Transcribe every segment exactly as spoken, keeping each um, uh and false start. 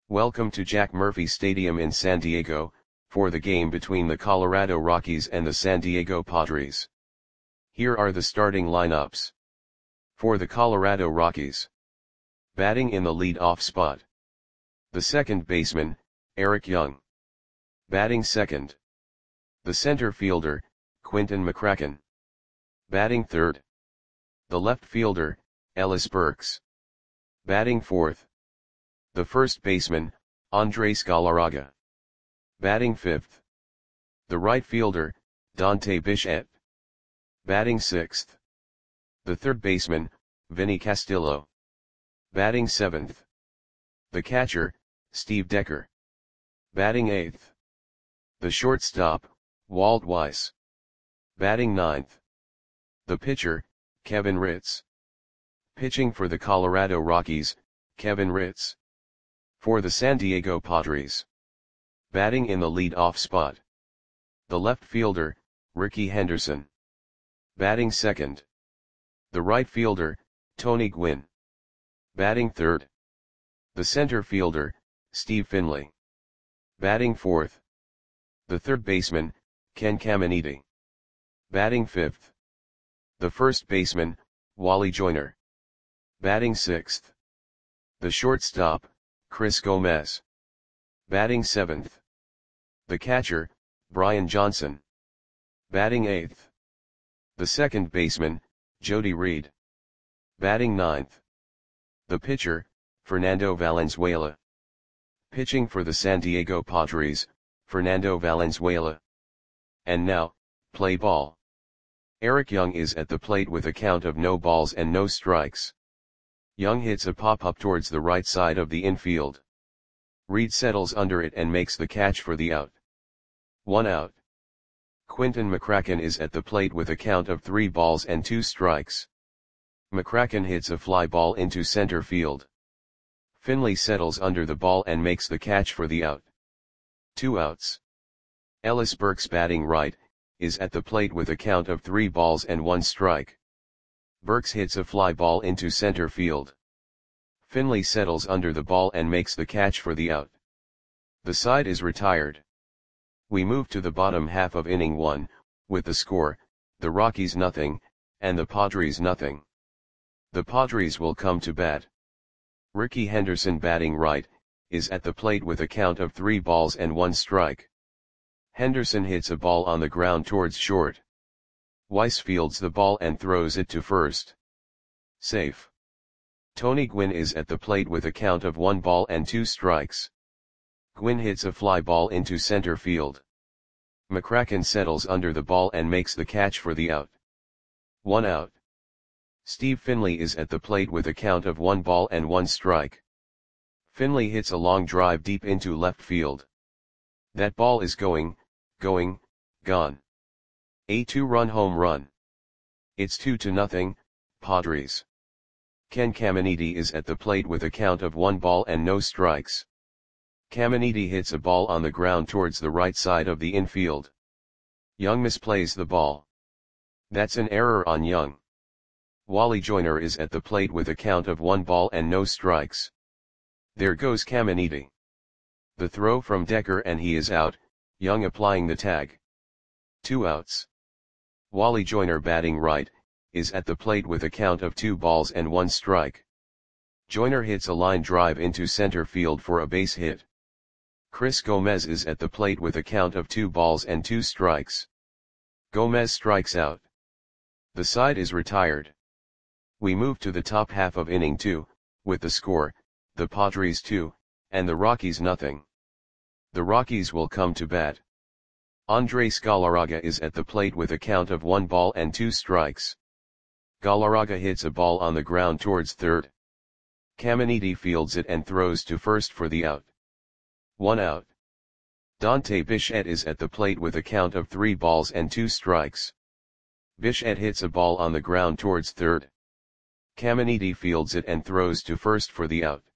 Welcome to Jack Murphy Stadium in San Diego, for the game between the Colorado Rockies and the San Diego Padres. Here are the starting lineups. For the Colorado Rockies. Batting in the lead-off spot. The second baseman, Eric Young. Batting second. The center fielder, Quinton McCracken. Batting third. The left fielder, Ellis Burks. Batting fourth. The first baseman, Andres Galarraga. Batting fifth. The right fielder, Dante Bichette. Batting sixth. The third baseman, Vinny Castillo. Batting seventh. The catcher, Steve Decker. Batting eighth. The shortstop, Walt Weiss. Batting ninth. The pitcher, Kevin Ritz. Pitching for the Colorado Rockies, Kevin Ritz. For the San Diego Padres. Batting in the lead-off spot. The left fielder, Rickey Henderson. Batting second. The right fielder, Tony Gwynn. Batting third. The center fielder, Steve Finley. Batting fourth. The third baseman, Ken Caminiti. Batting fifth. The first baseman, Wally Joyner. Batting sixth. The shortstop, Chris Gomez. Batting seventh. The catcher, Brian Johnson. Batting eighth. The second baseman, Jody Reed. Batting ninth. The pitcher, Fernando Valenzuela. Pitching for the San Diego Padres, Fernando Valenzuela. And now, play ball. Eric Young is at the plate with a count of no balls and no strikes. Young hits a pop-up towards the right side of the infield. Reed settles under it and makes the catch for the out. One out. Quinton McCracken is at the plate with a count of three balls and two strikes. McCracken hits a fly ball into center field. Finley settles under the ball and makes the catch for the out. Two outs. Ellis Burks, batting right, is at the plate with a count of three balls and one strike. Burks hits a fly ball into center field. Finley settles under the ball and makes the catch for the out. The side is retired. We move to the bottom half of inning one, with the score, the Rockies nothing, and the Padres nothing. The Padres will come to bat. Rickey Henderson, batting right, is at the plate with a count of three balls and one strike. Henderson hits a ball on the ground towards short. Weiss fields the ball and throws it to first. Safe. Tony Gwynn is at the plate with a count of one ball and two strikes. Gwynn hits a fly ball into center field. McCracken settles under the ball and makes the catch for the out. One out. Steve Finley is at the plate with a count of one ball and one strike. Finley hits a long drive deep into left field. That ball is going, going, gone. A two-run home run. It's two to nothing, Padres. Ken Caminiti is at the plate with a count of one ball and no strikes. Caminiti hits a ball on the ground towards the right side of the infield. Young misplays the ball. That's an error on Young. Wally Joyner is at the plate with a count of one ball and no strikes. There goes Caminiti. The throw from Decker and he is out, Young applying the tag. Two outs. Wally Joyner, batting right, is at the plate with a count of two balls and one strike. Joyner hits a line drive into center field for a base hit. Chris Gomez is at the plate with a count of two balls and two strikes. Gomez strikes out. The side is retired. We move to the top half of inning two, with the score, the Padres two, and the Rockies nothing. The Rockies will come to bat. Andres Galarraga is at the plate with a count of one ball and two strikes. Galarraga hits a ball on the ground towards third. Caminiti fields it and throws to first for the out. One out. Dante Bichette is at the plate with a count of three balls and two strikes. Bichette hits a ball on the ground towards third. Caminiti fields it and throws to first for the out.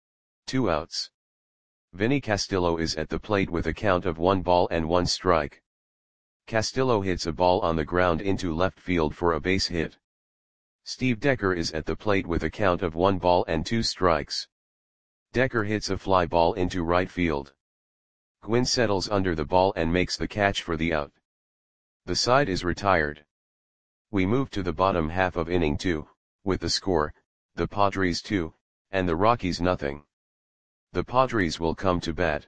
Two outs. Vinny Castillo is at the plate with a count of one ball and one strike. Castillo hits a ball on the ground into left field for a base hit. Steve Decker is at the plate with a count of one ball and two strikes. Decker hits a fly ball into right field. Gwynn settles under the ball and makes the catch for the out. The side is retired. We move to the bottom half of inning two, with the score, the Padres two, and the Rockies nothing. The Padres will come to bat.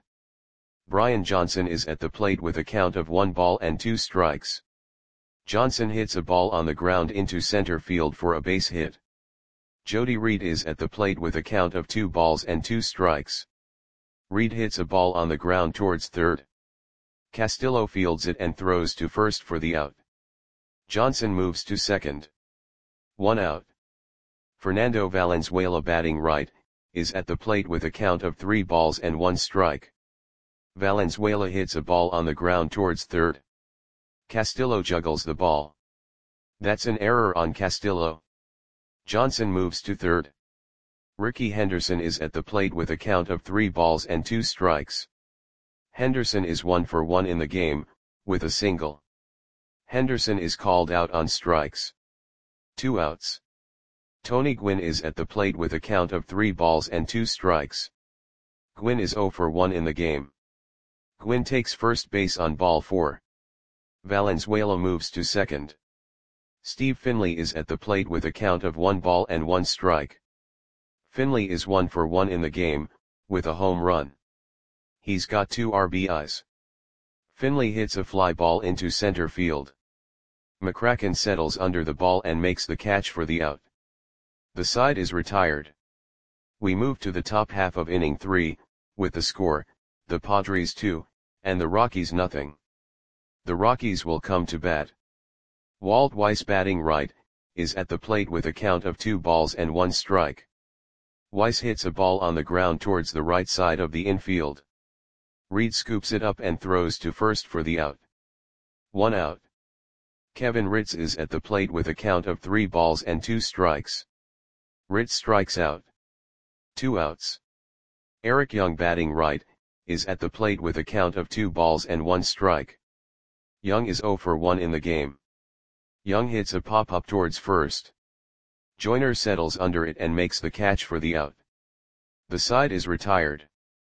Brian Johnson is at the plate with a count of one ball and two strikes. Johnson hits a ball on the ground into center field for a base hit. Jody Reed is at the plate with a count of two balls and two strikes. Reed hits a ball on the ground towards third. Castillo fields it and throws to first for the out. Johnson moves to second. One out. Fernando Valenzuela, batting right, is at the plate with a count of three balls and one strike. Valenzuela hits a ball on the ground towards third. Castillo juggles the ball. That's an error on Castillo. Johnson moves to third. Ricky Henderson is at the plate with a count of three balls and two strikes. Henderson is one for one in the game, with a single. Henderson is called out on strikes. Two outs. Tony Gwynn is at the plate with a count of three balls and two strikes. Gwynn is zero for one in the game. Gwynn takes first base on ball four. Valenzuela moves to second. Steve Finley is at the plate with a count of one ball and one strike. Finley is one for one in the game, with a home run. He's got two R B Is. Finley hits a fly ball into center field. McCracken settles under the ball and makes the catch for the out. The side is retired. We move to the top half of inning three, with the score, the Padres two, and the Rockies nothing. The Rockies will come to bat. Walt Weiss, batting right, is at the plate with a count of two balls and one strike. Weiss hits a ball on the ground towards the right side of the infield. Reed scoops it up and throws to first for the out. One out. Kevin Ritz is at the plate with a count of three balls and two strikes. Ritz strikes out. Two outs. Eric Young, batting right, is at the plate with a count of two balls and one strike. Young is zero for one in the game. Young hits a pop-up towards first. Joyner settles under it and makes the catch for the out. The side is retired.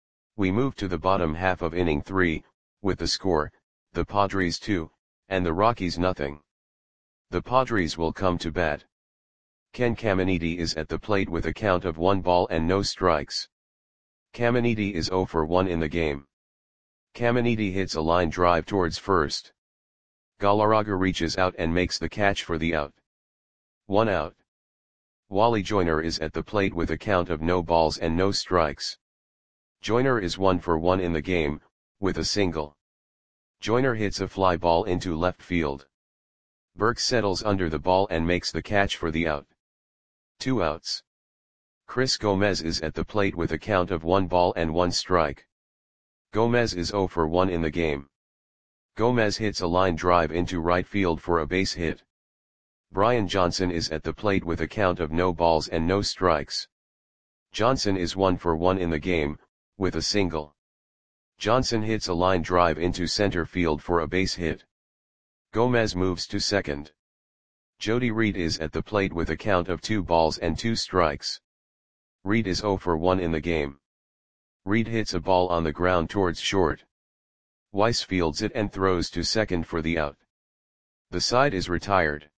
We move to the bottom half of inning three, with the score, the Padres two, and the Rockies nothing. The Padres will come to bat. Ken Caminiti is at the plate with a count of one ball and no strikes. Caminiti is zero for one in the game. Caminiti hits a line drive towards first. Galarraga reaches out and makes the catch for the out. One out. Wally Joyner is at the plate with a count of no balls and no strikes. Joyner is one for one in the game, with a single. Joyner hits a fly ball into left field. Burke settles under the ball and makes the catch for the out. Two outs. Chris Gomez is at the plate with a count of one ball and one strike. Gomez is zero for one in the game. Gomez hits a line drive into right field for a base hit. Brian Johnson is at the plate with a count of no balls and no strikes. Johnson is one for one in the game, with a single. Johnson hits a line drive into center field for a base hit. Gomez moves to second. Jody Reed is at the plate with a count of two balls and two strikes. Reed is zero for one in the game. Reed hits a ball on the ground towards short. Weiss fields it and throws to second for the out. The side is retired.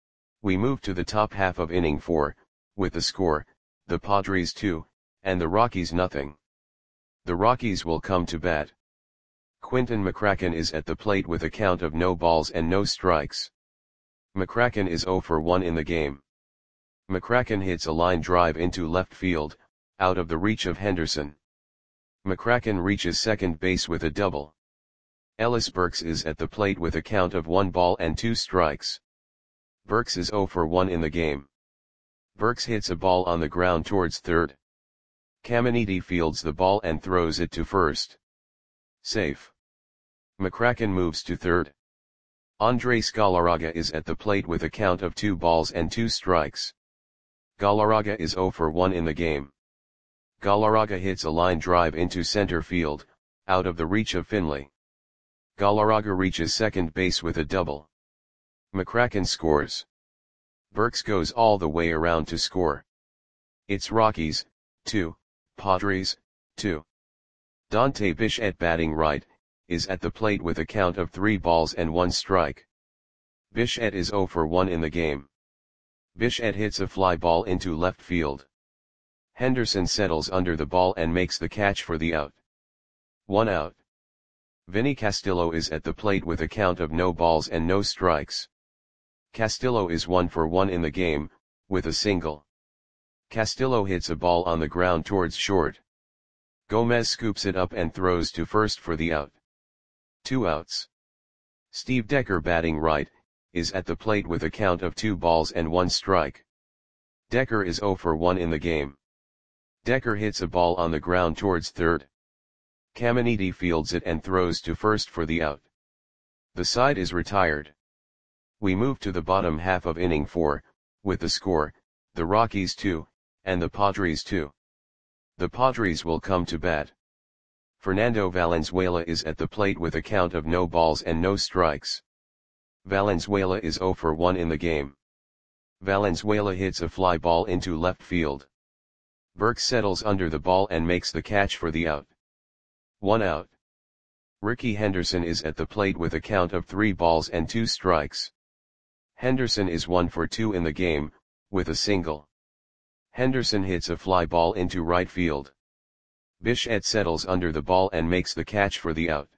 We move to the top half of inning four, with the score, the Padres two, and the Rockies nothing. The Rockies will come to bat. Quinton McCracken is at the plate with a count of no balls and no strikes. McCracken is zero for one in the game. McCracken hits a line drive into left field, out of the reach of Henderson. McCracken reaches second base with a double. Ellis Burks is at the plate with a count of one ball and two strikes. Burks is zero for one in the game. Burks hits a ball on the ground towards third. Caminiti fields the ball and throws it to first. Safe. McCracken moves to third. Andres Galarraga is at the plate with a count of two balls and two strikes. Galarraga is zero for one in the game. Galarraga hits a line drive into center field, out of the reach of Finley. Galarraga reaches second base with a double. McCracken scores. Burks goes all the way around to score. It's Rockies, two, Padres, two. Dante Bichette batting right, is at the plate with a count of three balls and one strike. Bichette is zero for one in the game. Bichette hits a fly ball into left field. Henderson settles under the ball and makes the catch for the out. One out. Vinny Castillo is at the plate with a count of no balls and no strikes. Castillo is one for one in the game, with a single. Castillo hits a ball on the ground towards short. Gomez scoops it up and throws to first for the out. Two outs. Steve Decker batting right, is at the plate with a count of two balls and one strike. Decker is zero for one in the game. Decker hits a ball on the ground towards third. Caminiti fields it and throws to first for the out. The side is retired. We move to the bottom half of inning four, with the score, the Rockies two, and the Padres two. The Padres will come to bat. Fernando Valenzuela is at the plate with a count of no balls and no strikes. Valenzuela is zero for one in the game. Valenzuela hits a fly ball into left field. Burke settles under the ball and makes the catch for the out. One out. Ricky Henderson is at the plate with a count of three balls and two strikes. Henderson is one for two in the game, with a single. Henderson hits a fly ball into right field. Bichette settles under the ball and makes the catch for the out.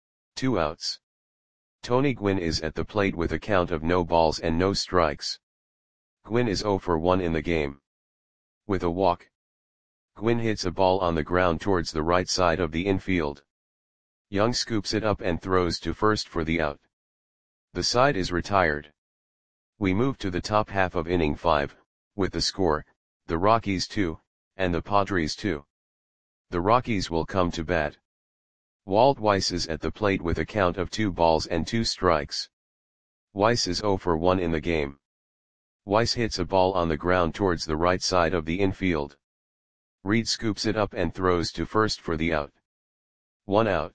Two outs. Tony Gwynn is at the plate with a count of no balls and no strikes. Gwynn is zero for one in the game. With a walk. Gwynn hits a ball on the ground towards the right side of the infield. Young scoops it up and throws to first for the out. The side is retired. We move to the top half of inning five, with the score, the Rockies two, and the Padres two. The Rockies will come to bat. Walt Weiss is at the plate with a count of two balls and two strikes. Weiss is zero for one in the game. Weiss hits a ball on the ground towards the right side of the infield. Reed scoops it up and throws to first for the out. One out.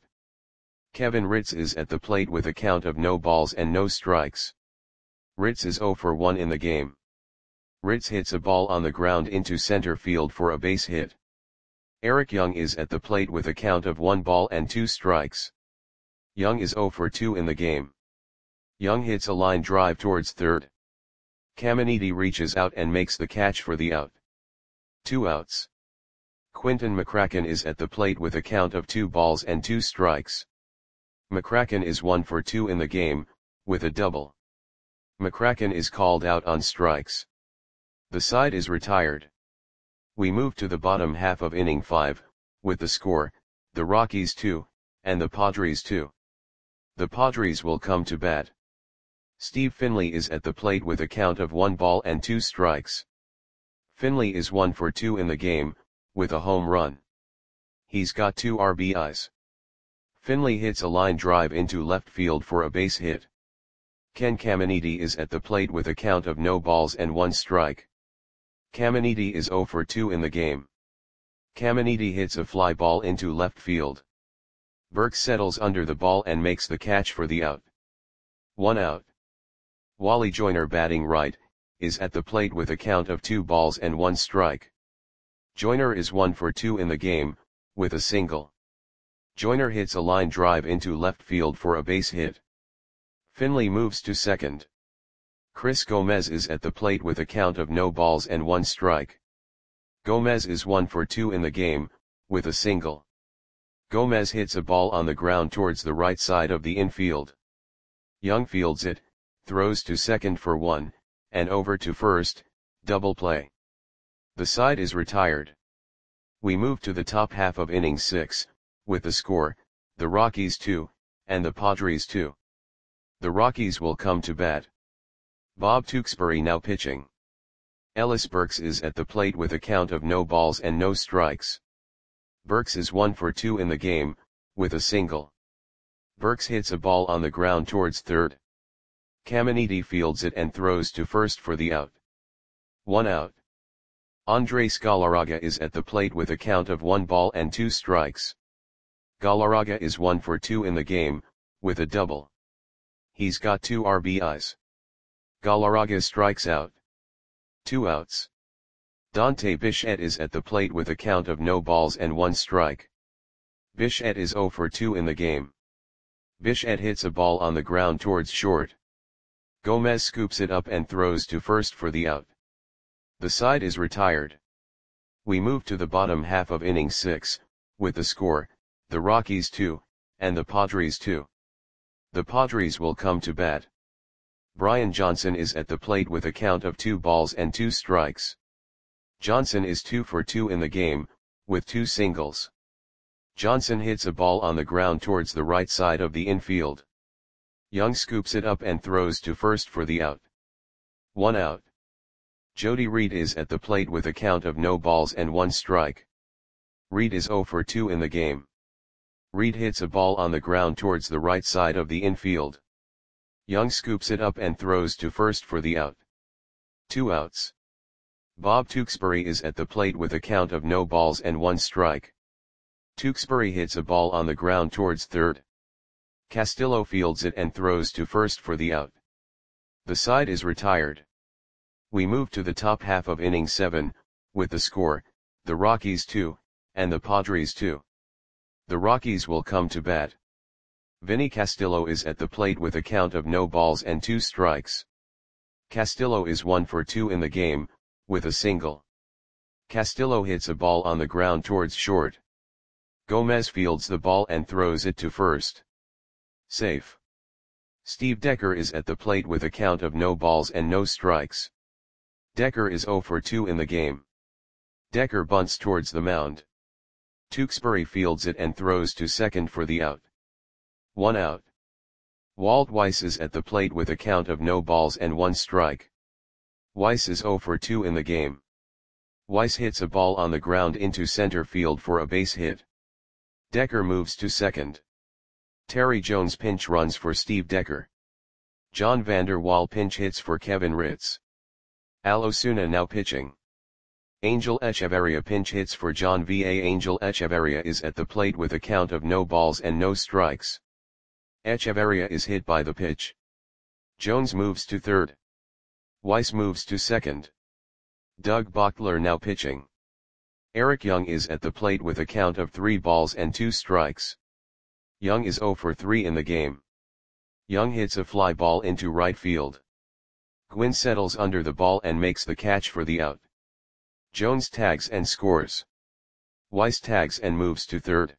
Kevin Ritz is at the plate with a count of no balls and no strikes. Ritz is zero for one in the game. Ritz hits a ball on the ground into center field for a base hit. Eric Young is at the plate with a count of one ball and two strikes. Young is zero for two in the game. Young hits a line drive towards third. Caminiti reaches out and makes the catch for the out. Two outs. Quinton McCracken is at the plate with a count of two balls and two strikes. McCracken is one for two in the game, with a double. McCracken is called out on strikes. The side is retired. We move to the bottom half of inning five, with the score, the Rockies two, and the Padres two. The Padres will come to bat. Steve Finley is at the plate with a count of one ball and two strikes. Finley is one for two in the game, with a home run. He's got two R B Is. Finley hits a line drive into left field for a base hit. Ken Caminiti is at the plate with a count of no balls and one strike. Caminiti is zero for two in the game. Caminiti hits a fly ball into left field. Burke settles under the ball and makes the catch for the out. One out. Wally Joyner batting right, is at the plate with a count of two balls and one strike. Joyner is one for two in the game, with a single. Joyner hits a line drive into left field for a base hit. Finley moves to second. Chris Gomez is at the plate with a count of no balls and one strike. Gomez is one for two in the game, with a single. Gomez hits a ball on the ground towards the right side of the infield. Young fields it, throws to second for one, and over to first, double play. The side is retired. We move to the top half of inning six, with the score, the Rockies two, and the Padres two. The Rockies will come to bat. Bob Tewksbury now pitching. Ellis Burks is at the plate with a count of no balls and no strikes. Burks is one for two in the game, with a single. Burks hits a ball on the ground towards third. Caminiti fields it and throws to first for the out. One out. Andres Galarraga is at the plate with a count of one ball and two strikes. Galarraga is one for two in the game, with a double. He's got two R B Is. Galarraga strikes out. Two outs. Dante Bichette is at the plate with a count of no balls and one strike. Bichette is zero for two in the game. Bichette hits a ball on the ground towards short. Gomez scoops it up and throws to first for the out. The side is retired. We move to the bottom half of inning six, with the score, the Rockies two, and the Padres two. The Padres will come to bat. Brian Johnson is at the plate with a count of two balls and two strikes. Johnson is two for two in the game, with two singles. Johnson hits a ball on the ground towards the right side of the infield. Young scoops it up and throws to first for the out. One out. Jody Reed is at the plate with a count of no balls and one strike. Reed is zero for two in the game. Reed hits a ball on the ground towards the right side of the infield. Young scoops it up and throws to first for the out. Two outs. Bob Tewksbury is at the plate with a count of no balls and one strike. Tewksbury hits a ball on the ground towards third. Castillo fields it and throws to first for the out. The side is retired. We move to the top half of inning seven, with the score, the Rockies two, and the Padres two. The Rockies will come to bat. Vinny Castillo is at the plate with a count of no balls and two strikes. Castillo is one for two in the game, with a single. Castillo hits a ball on the ground towards short. Gomez fields the ball and throws it to first. Safe. Steve Decker is at the plate with a count of no balls and no strikes. Decker is zero for two in the game. Decker bunts towards the mound. Tewksbury fields it and throws to second for the out. One out. Walt Weiss is at the plate with a count of no balls and one strike. Weiss is zero for two in the game. Weiss hits a ball on the ground into center field for a base hit. Decker moves to second. Terry Jones pinch runs for Steve Decker. John Vander Wal pinch hits for Kevin Ritz. Al Osuna now pitching. Angel Echeverria pinch hits for John Va. Angel Echeverria is at the plate with a count of no balls and no strikes. Echeverria is hit by the pitch. Jones moves to third. Weiss moves to second. Doug Bochtler now pitching. Eric Young is at the plate with a count of three balls and two strikes. Young is zero for three in the game. Young hits a fly ball into right field. Gwynn settles under the ball and makes the catch for the out. Jones tags and scores. Weiss tags and moves to third.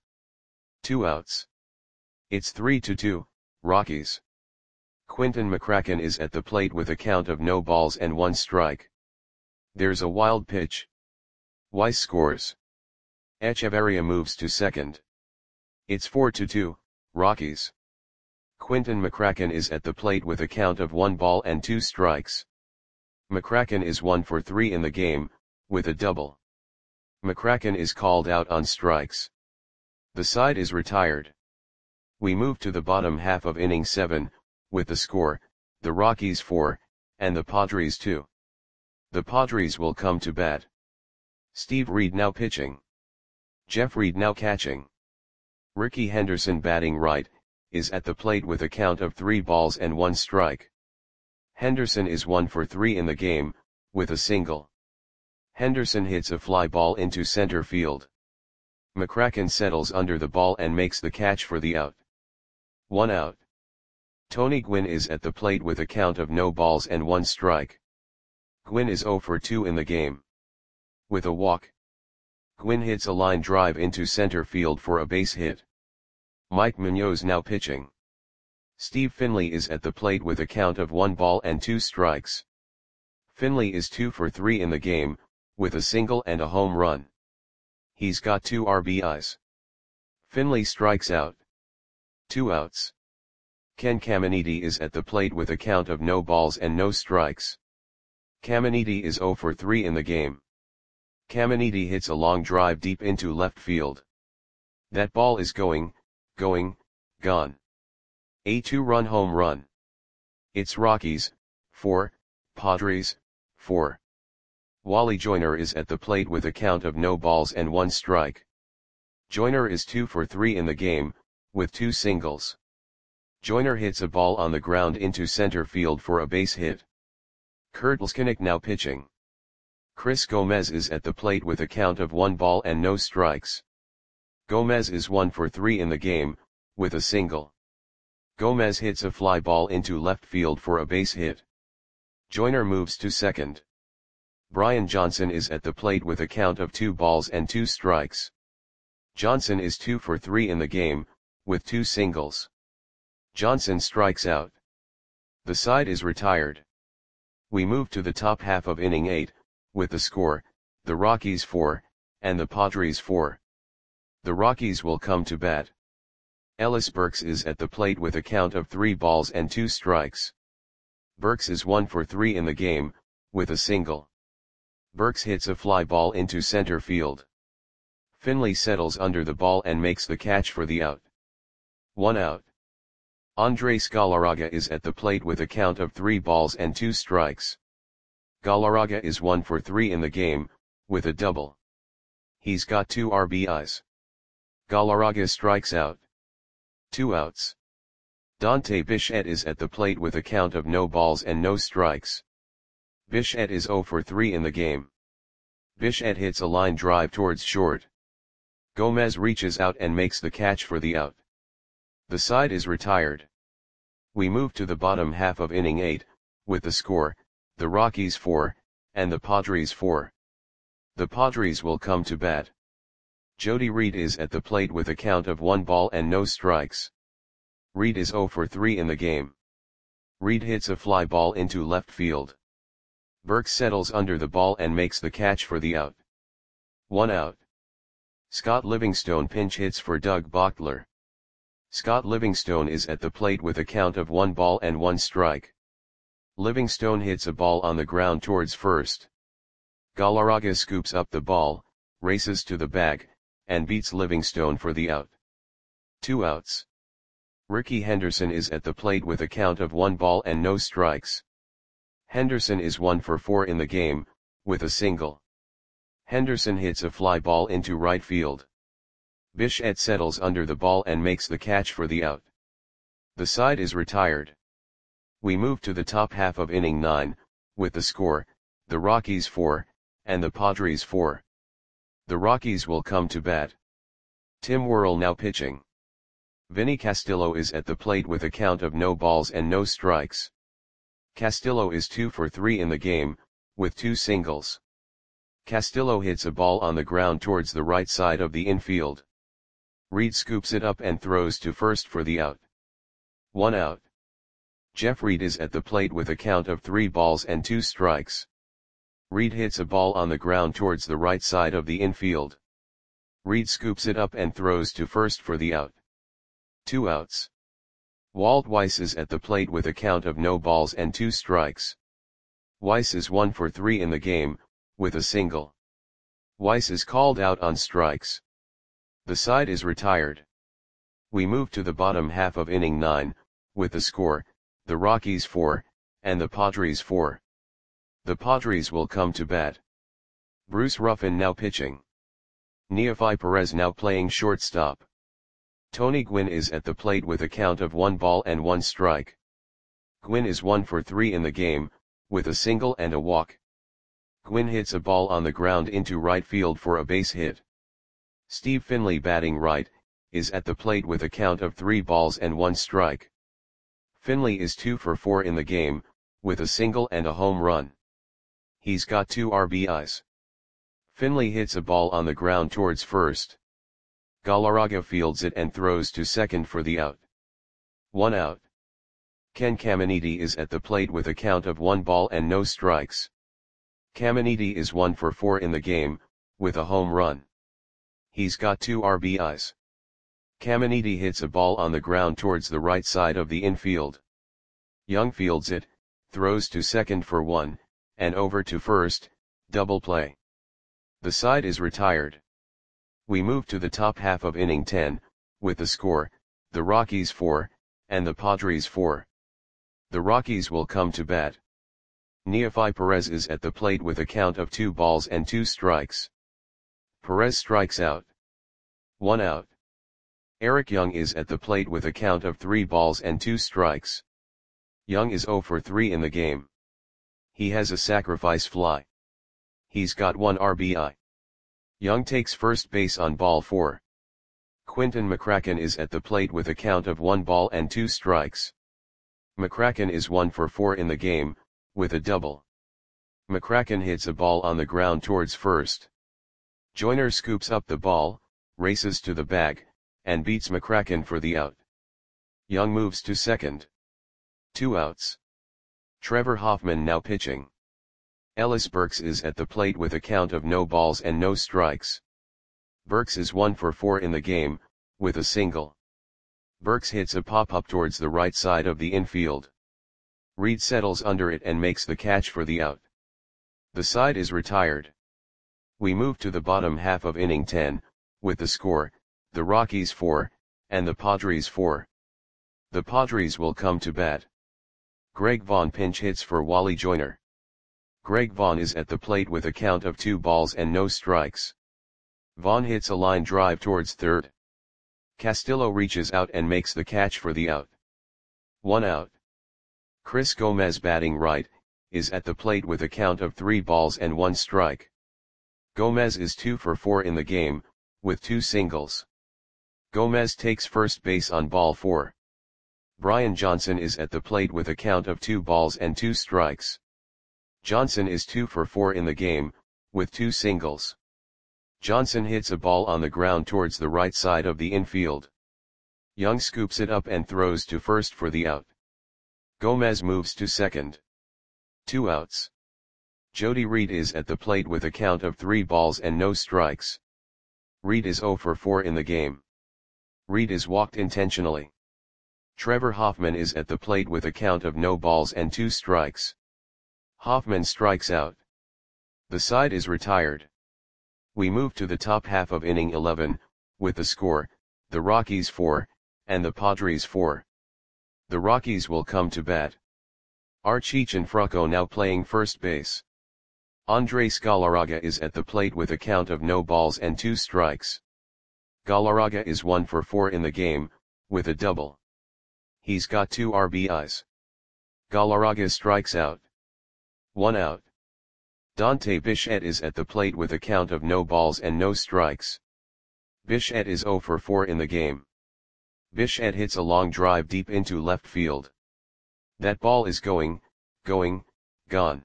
Two outs. It's three to two, Rockies. Quinton McCracken is at the plate with a count of no balls and one strike. There's a wild pitch. Weiss scores. Echeverria moves to second. It's four to two, Rockies. Quinton McCracken is at the plate with a count of one ball and two strikes. McCracken is one for three in the game, with a double. McCracken is called out on strikes. The side is retired. We move to the bottom half of inning seven, with the score, the Rockies four, and the Padres two. The Padres will come to bat. Steve Reed now pitching. Jeff Reed now catching. Ricky Henderson batting right, is at the plate with a count of three balls and one strike. Henderson is one for three in the game, with a single. Henderson hits a fly ball into center field. McCracken settles under the ball and makes the catch for the out. One out. Tony Gwynn is at the plate with a count of no balls and one strike. Gwynn is zero for two in the game. With a walk. Gwynn hits a line drive into center field for a base hit. Mike Munoz now pitching. Steve Finley is at the plate with a count of one ball and two strikes. Finley is two for three in the game, with a single and a home run. He's got two R B Is. Finley strikes out. Two outs. Ken Caminiti is at the plate with a count of no balls and no strikes. Caminiti is zero for three in the game. Caminiti hits a long drive deep into left field. That ball is going, going, gone. A two-run home run. It's Rockies, four, Padres, four. Wally Joyner is at the plate with a count of no balls and one strike. Joyner is two for three in the game, with two singles. Joyner hits a ball on the ground into center field for a base hit. Kurt Leskinick now pitching. Chris Gomez is at the plate with a count of one ball and no strikes. Gomez is one for three in the game, with a single. Gomez hits a fly ball into left field for a base hit. Joyner moves to second. Brian Johnson is at the plate with a count of two balls and two strikes. Johnson is two for three in the game, with two singles. Johnson strikes out. The side is retired. We move to the top half of inning eight, with the score, the Rockies four, and the Padres four. The Rockies will come to bat. Ellis Burks is at the plate with a count of three balls and two strikes. Burks is one for three in the game, with a single. Burks hits a fly ball into center field. Finley settles under the ball and makes the catch for the out. One out. Andres Galarraga is at the plate with a count of three balls and two strikes. Galarraga is one for three in the game, with a double. He's got two R B Is. Galarraga strikes out. Two outs. Dante Bichette is at the plate with a count of no balls and no strikes. Bichette is zero for three in the game. Bichette hits a line drive towards short. Gomez reaches out and makes the catch for the out. The side is retired. We move to the bottom half of inning eight, with the score, the Rockies four, and the Padres four. The Padres will come to bat. Jody Reed is at the plate with a count of one ball and no strikes. Reed is zero for three in the game. Reed hits a fly ball into left field. Burks settles under the ball and makes the catch for the out. One out. Scott Livingstone pinch hits for Doug Bochtler. Scott Livingstone is at the plate with a count of one ball and one strike. Livingstone hits a ball on the ground towards first. Galarraga scoops up the ball, races to the bag, and beats Livingstone for the out. Two outs. Ricky Henderson is at the plate with a count of one ball and no strikes. Henderson is one for four in the game, with a single. Henderson hits a fly ball into right field. Bichette settles under the ball and makes the catch for the out. The side is retired. We move to the top half of inning nine, with the score, the Rockies four, and the Padres four. The Rockies will come to bat. Tim Worrell now pitching. Vinny Castillo is at the plate with a count of no balls and no strikes. Castillo is two for three in the game, with two singles. Castillo hits a ball on the ground towards the right side of the infield. Reed scoops it up and throws to first for the out. One out. Jeff Reed is at the plate with a count of three balls and two strikes. Reed hits a ball on the ground towards the right side of the infield. Reed scoops it up and throws to first for the out. Two outs. Walt Weiss is at the plate with a count of no balls and two strikes. Weiss is one for three in the game, with a single. Weiss is called out on strikes. The side is retired. We move to the bottom half of inning nine, with the score, the Rockies four, and the Padres four. The Padres will come to bat. Bruce Ruffin now pitching. Neofi Perez now playing shortstop. Tony Gwynn is at the plate with a count of one ball and one strike. Gwynn is one for three in the game, with a single and a walk. Gwynn hits a ball on the ground into right field for a base hit. Steve Finley batting right, is at the plate with a count of three balls and one strike. Finley is two for four in the game, with a single and a home run. He's got two R B Is. Finley hits a ball on the ground towards first. Galarraga fields it and throws to second for the out. One out. Ken Caminiti is at the plate with a count of one ball and no strikes. Caminiti is one for four in the game, with a home run. He's got two R B Is. Caminiti hits a ball on the ground towards the right side of the infield. Young fields it, throws to second for one, and over to first, double play. The side is retired. We move to the top half of inning ten, with the score, the Rockies four, and the Padres four. The Rockies will come to bat. Neofi Perez is at the plate with a count of two balls and two strikes. Perez strikes out. One out. Eric Young is at the plate with a count of three balls and two strikes. Young is zero for three in the game. He has a sacrifice fly. He's got one R B I. Young takes first base on ball four. Quinton McCracken is at the plate with a count of one ball and two strikes. McCracken is one for four in the game, with a double. McCracken hits a ball on the ground towards first. Joyner scoops up the ball, races to the bag, and beats McCracken for the out. Young moves to second. Two outs. Trevor Hoffman now pitching. Ellis Burks is at the plate with a count of no balls and no strikes. Burks is one for four in the game, with a single. Burks hits a pop-up towards the right side of the infield. Reed settles under it and makes the catch for the out. The side is retired. We move to the bottom half of inning ten, with the score, the Rockies four, and the Padres four. The Padres will come to bat. Greg Vaughn pinch hits for Wally Joyner. Greg Vaughn is at the plate with a count of two balls and no strikes. Vaughn hits a line drive towards third. Castillo reaches out and makes the catch for the out. One out. Chris Gomez batting right, is at the plate with a count of three balls and one strike. Gomez is two for four in the game, with two singles. Gomez takes first base on ball four. Brian Johnson is at the plate with a count of two balls and two strikes. Johnson is two for four in the game, with two singles. Johnson hits a ball on the ground towards the right side of the infield. Young scoops it up and throws to first for the out. Gomez moves to second. Two outs. Jody Reed is at the plate with a count of three balls and no strikes. Reed is zero for four in the game. Reed is walked intentionally. Trevor Hoffman is at the plate with a count of no balls and two strikes. Hoffman strikes out. The side is retired. We move to the top half of inning eleven, with the score, the Rockies four, and the Padres four. The Rockies will come to bat. Archie Cianfrocco now playing first base. Andres Galarraga is at the plate with a count of no balls and two strikes. Galarraga is one for four in the game, with a double. He's got two R B Is. Galarraga strikes out. One out. Dante Bichette is at the plate with a count of no balls and no strikes. Bichette is zero for four in the game. Bichette hits a long drive deep into left field. That ball is going, going, gone.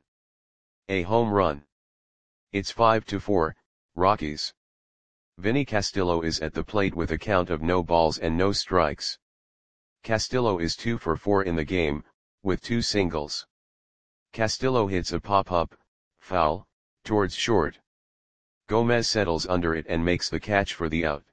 A home run. It's five to four, Rockies. Vinny Castillo is at the plate with a count of no balls and no strikes. Castillo is two for four in the game, with two singles. Castillo hits a pop-up, foul, towards short. Gomez settles under it and makes the catch for the out.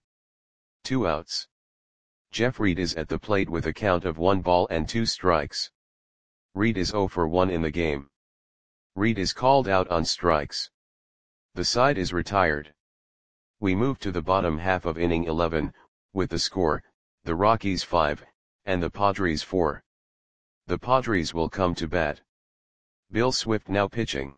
Two outs. Jeff Reed is at the plate with a count of one ball and two strikes. Reed is zero for one in the game. Reed is called out on strikes. The side is retired. We move to the bottom half of inning eleven, with the score, the Rockies five, and the Padres four. The Padres will come to bat. Bill Swift now pitching.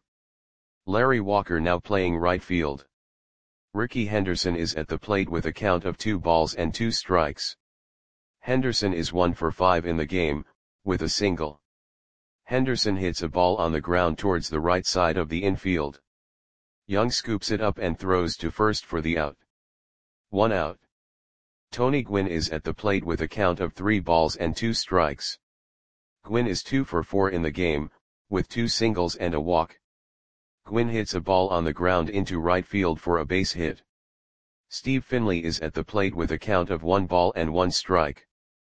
Larry Walker now playing right field. Ricky Henderson is at the plate with a count of two balls and two strikes. Henderson is one for five in the game, with a single. Henderson hits a ball on the ground towards the right side of the infield. Young scoops it up and throws to first for the out. One out. Tony Gwynn is at the plate with a count of three balls and two strikes. Gwynn is two for four in the game, with two singles and a walk. Gwynn hits a ball on the ground into right field for a base hit. Steve Finley is at the plate with a count of one ball and one strike.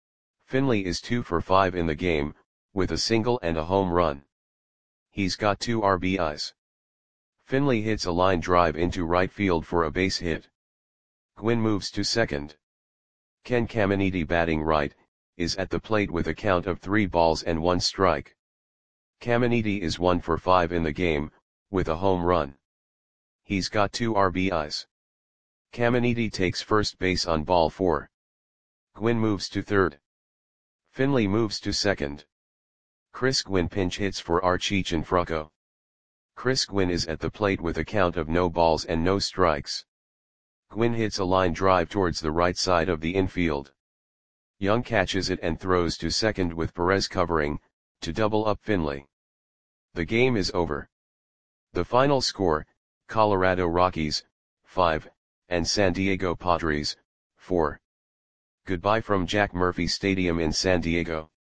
Finley is two for five in the game, with a single and a home run. He's got two R B Is. Finley hits a line drive into right field for a base hit. Gwynn moves to second. Ken Caminiti batting right, is at the plate with a count of three balls and one strike. Caminiti is one for five in the game, with a home run. He's got two R B Is. Caminiti takes first base on ball four. Gwynn moves to third. Finley moves to second. Chris Gwynn pinch hits for Archie Cianfrocco. Chris Gwynn is at the plate with a count of no balls and no strikes. Gwynn hits a line drive towards the right side of the infield. Young catches it and throws to second with Perez covering, to double up Finley. The game is over. The final score, Colorado Rockies, five, and San Diego Padres, four. Goodbye from Jack Murphy Stadium in San Diego.